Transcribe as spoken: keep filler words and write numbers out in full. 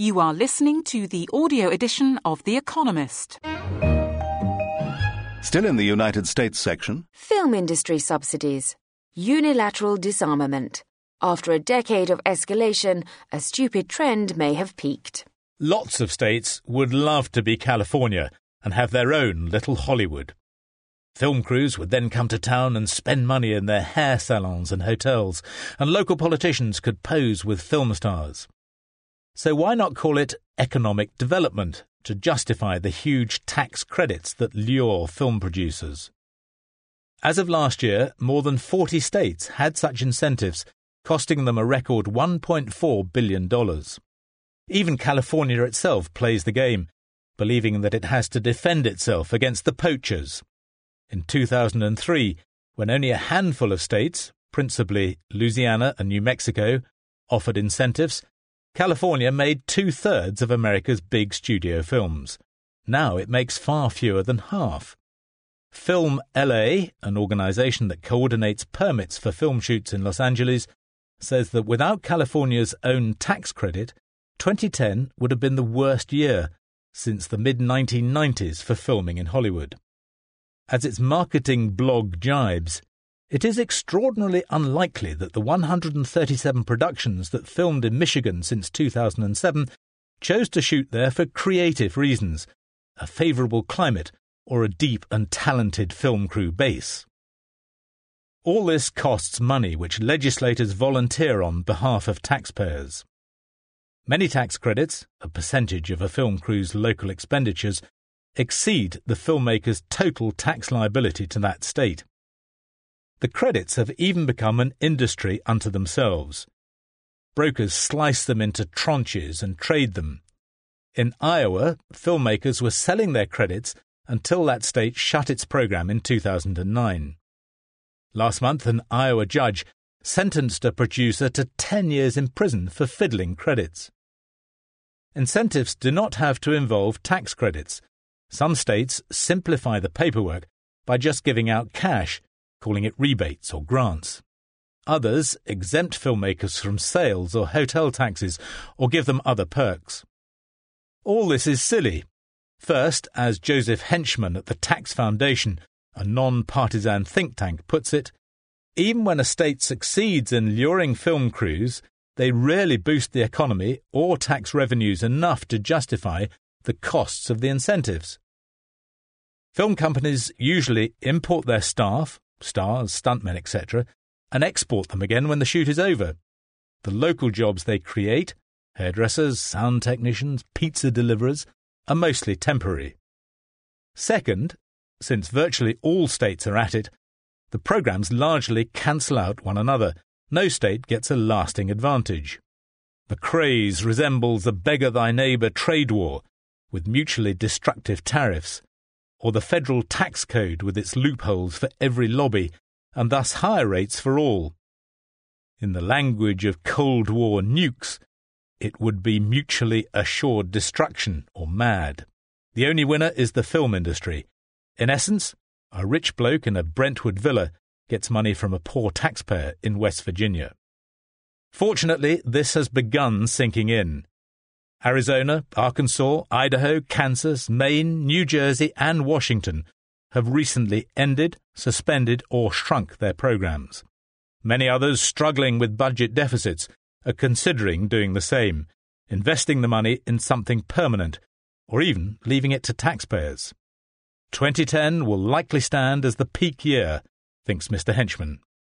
You are listening to the audio edition of The Economist. Still in the United States section. Film industry subsidies. Unilateral disarmament. After a decade of escalation, a stupid trend may have peaked. Lots of states would love to be California and have their own little Hollywood. Film crews would then come to town and spend money in their hair salons and hotels, and local politicians could pose with film stars. So why not call it economic development to justify the huge tax credits that lure film producers? As of last year, more than forty states had such incentives, costing them a record one point four billion dollars. Even California itself plays the game, believing that it has to defend itself against the poachers. In two thousand three, when only a handful of states, principally Louisiana and New Mexico, offered incentives, California made two-thirds of America's big studio films. Now it makes far fewer than half. Film L A, an organisation that coordinates permits for film shoots in Los Angeles, says that without California's own tax credit, twenty ten would have been the worst year since the mid nineteen nineties for filming in Hollywood. As its marketing blog jibes, it is extraordinarily unlikely that the one hundred thirty-seven productions that filmed in Michigan since two thousand seven chose to shoot there for creative reasons, a favourable climate or a deep and talented film crew base. All this costs money which legislators volunteer on behalf of taxpayers. Many tax credits, a percentage of a film crew's local expenditures, exceed the filmmaker's total tax liability to that state. The credits have even become an industry unto themselves. Brokers slice them into tranches and trade them. In Iowa, filmmakers were selling their credits until that state shut its program in two thousand nine. Last month, an Iowa judge sentenced a producer to ten years in prison for fiddling credits. Incentives do not have to involve tax credits. Some states simplify the paperwork by just giving out cash, calling it rebates or grants. Others exempt filmmakers from sales or hotel taxes or give them other perks. All this is silly. First, as Joseph Henchman at the Tax Foundation, a non-partisan think tank, puts it, even when a state succeeds in luring film crews, they rarely boost the economy or tax revenues enough to justify the costs of the incentives. Film companies usually import their staff, stars, stuntmen, et cetera, and export them again when the shoot is over. The local jobs they create, hairdressers, sound technicians, pizza deliverers, are mostly temporary. Second, since virtually all states are at it, the programs largely cancel out one another. No state gets a lasting advantage. The craze resembles the beggar-thy-neighbour trade war, with mutually destructive tariffs, or the federal tax code with its loopholes for every lobby, and thus higher rates for all. In the language of Cold War nukes, it would be mutually assured destruction, or MAD. The only winner is the film industry. In essence, a rich bloke in a Brentwood villa gets money from a poor taxpayer in West Virginia. Fortunately, this has begun sinking in. Arizona, Arkansas, Idaho, Kansas, Maine, New Jersey and Washington have recently ended, suspended or shrunk their programs. Many others struggling with budget deficits are considering doing the same, investing the money in something permanent, or even leaving it to taxpayers. twenty ten will likely stand as the peak year, thinks Mister Henchman.